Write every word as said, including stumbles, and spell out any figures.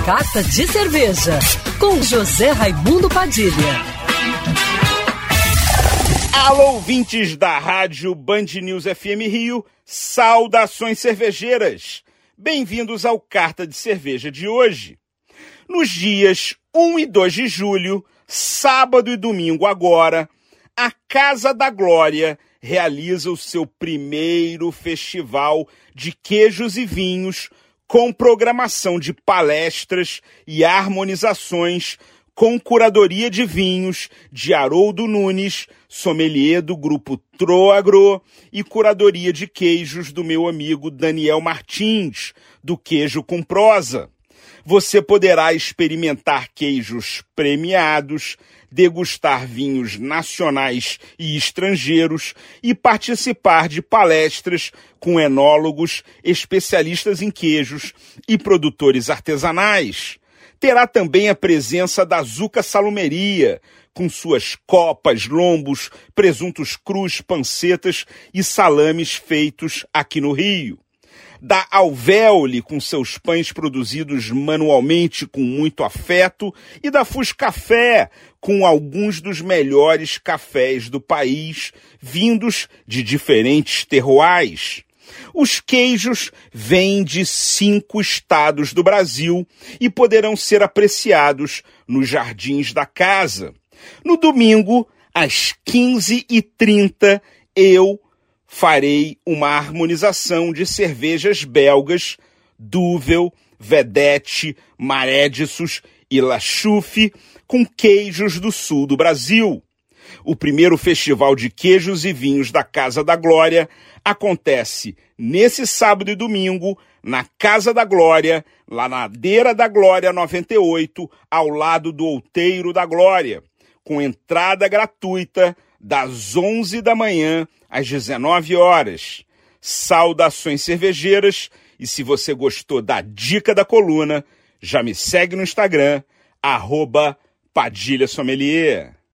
Carta de Cerveja, com José Raimundo Padilha. Alô, ouvintes da rádio Band News F M Rio, saudações cervejeiras. Bem-vindos ao Carta de Cerveja de hoje. Nos dias um e dois de julho, sábado e domingo agora, a Casa da Glória realiza o seu primeiro festival de queijos e vinhos com programação de palestras e harmonizações com curadoria de vinhos de Haroldo Nunes, sommelier do grupo Troagro, e curadoria de queijos do meu amigo Daniel Martins, do Queijo com Prosa. Você poderá experimentar queijos premiados, degustar vinhos nacionais e estrangeiros e participar de palestras com enólogos, especialistas em queijos e produtores artesanais. Terá também a presença da Zuca Salumeria, com suas copas, lombos, presuntos crus, pancetas e salames feitos aqui no Rio. Da Alvéole, com seus pães produzidos manualmente com muito afeto, e da Fuscafé, com alguns dos melhores cafés do país, vindos de diferentes terroirs. Os queijos vêm de cinco estados do Brasil e poderão ser apreciados nos jardins da casa. No domingo, às quinze e trinta, eu farei uma harmonização de cervejas belgas, Duvel, Vedette, Marédiços e La Chouffe, com queijos do sul do Brasil. O primeiro festival de queijos e vinhos da Casa da Glória acontece nesse sábado e domingo na Casa da Glória, lá na Ladeira da Glória noventa e oito, ao lado do Outeiro da Glória, com entrada gratuita das onze da manhã às dezenove horas. Saudações cervejeiras, e se você gostou da dica da coluna, já me segue no Instagram, arroba Padilha Sommelier.